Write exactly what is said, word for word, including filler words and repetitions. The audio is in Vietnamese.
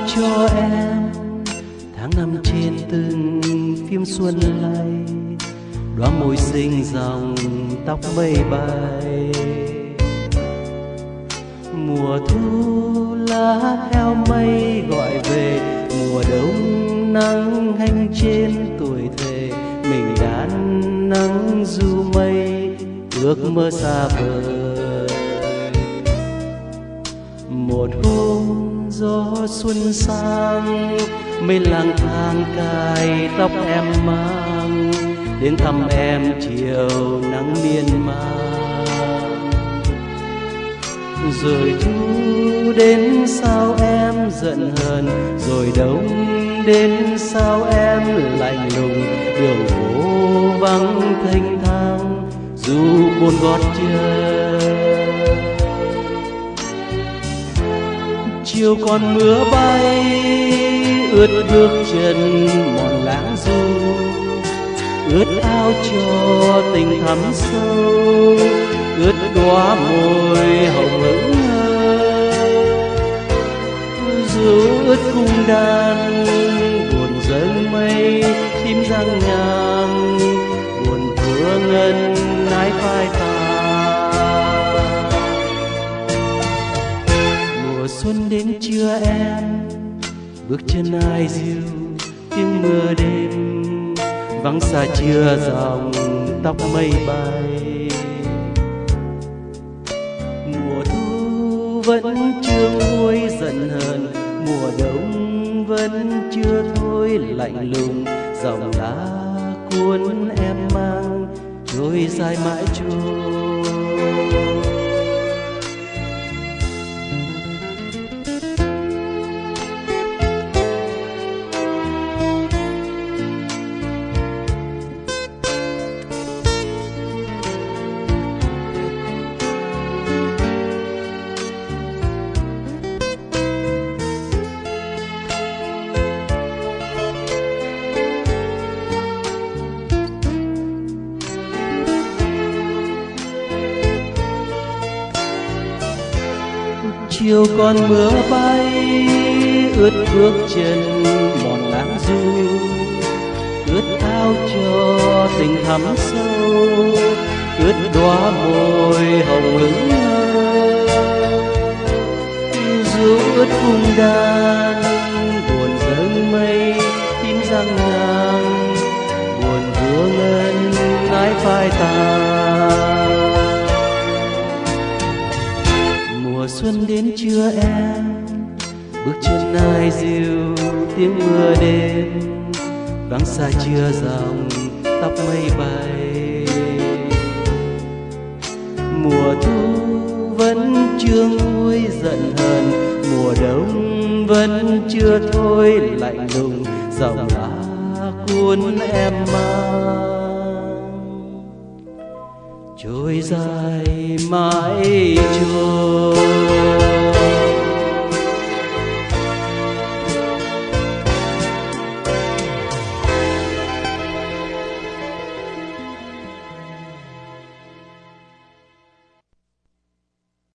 cho em tháng năm trên từng phim xuân lay, đóa môi xinh dòng tóc mây bay. Mùa thu lá theo mây gọi về, mùa đông nắng hanh trên tuổi thề, mình đan nắng du mây ước mơ xa vời. Một hôm gió xuân sang, mây lang thang cài tóc em mang, đến thăm em chiều nắng miên man. Rồi thu đến sao em giận hờn, rồi đông đến sao em lạnh lùng. Đường phố vắng thênh thang dù buồn gót chân. Chiều còn mưa bay ướt bước chân mòn lãng du, ướt áo cho tình thắm sâu, ướt đóa môi hồng hững hờ. Dù ướt cung đàn buồn dâng mây, tim răng nhang buồn thưa ngân nái phai tàn. Mùa xuân đến chưa em, bước chân ai dịu tiếng mưa đêm, vắng xa chưa dòng tóc mây bay. Mùa thu vẫn chưa nguôi giận hờn, mùa đông vẫn chưa thôi lạnh lùng. Dòng lá cuốn em mang trôi dài mãi trôi. Chiều còn mưa bay ướt bước chân mòn lãng du, ướt áo cho tình thắm sâu, ướt đóa môi hồng hững hờ. Dù ướt cung đàn buồn dâng mây, tim răng ngang buồn vương ngân nái phai tàn. Mùa xuân đến chưa em, bước chân ai dịu tiếng mưa đêm, vắng xa chưa dòng tóc mây bay. Mùa thu vẫn chưa nguôi giận hờn, mùa đông vẫn chưa thôi lạnh lùng. Dòng lá cuốn em mang trôi dài mãi trôi.